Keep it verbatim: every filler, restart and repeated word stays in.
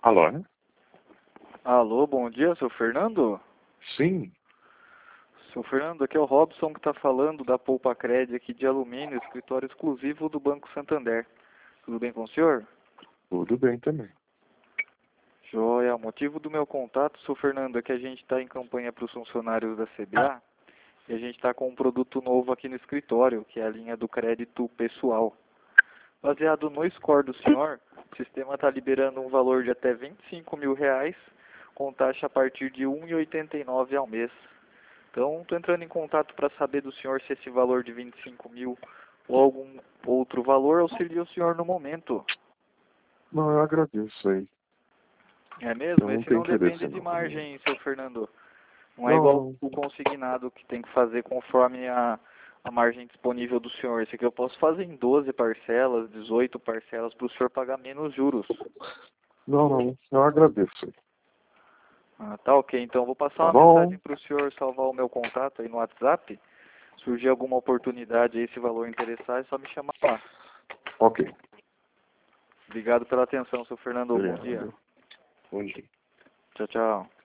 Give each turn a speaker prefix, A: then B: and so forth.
A: Alô? Né?
B: Alô, bom dia, seu Fernando?
A: Sim.
B: Seu Fernando, aqui é o Robson que está falando da Poupa Cred aqui de Alumínio, escritório exclusivo do Banco Santander. Tudo bem com o senhor?
A: Tudo bem também.
B: Joia, o motivo do meu contato, seu Fernando, é que a gente está em campanha para os funcionários da C B A e a gente está com um produto novo aqui no escritório, que é a linha do crédito pessoal. Baseado no score do senhor, o sistema está liberando um valor de até vinte e cinco mil reais, com taxa a partir de um vírgula oitenta e nove ao mês. Então, estou entrando em contato para saber do senhor se esse valor de vinte e cinco mil ou algum outro valor auxilia o senhor no momento.
A: Não, eu agradeço aí.
B: É mesmo?
A: Eu não
B: Esse
A: tenho
B: não
A: interesse
B: depende de
A: não.
B: margem, seu Fernando. Não é igual
A: Não,
B: o consignado que tem que fazer conforme a, a margem disponível do senhor. Esse aqui eu posso fazer em doze parcelas, dezoito parcelas, para o senhor pagar menos juros.
A: não, não. Eu agradeço aí.
B: Ah, tá ok. Então, vou passar
A: Tá
B: uma
A: bom?
B: mensagem para o senhor salvar o meu contato aí no WhatsApp. Surgir alguma oportunidade aí, esse valor interessar, é só me chamar lá.
A: Ok.
B: Obrigado pela atenção, seu Fernando. Bom dia.
A: Obrigado. Bom dia.
B: Tchau, tchau.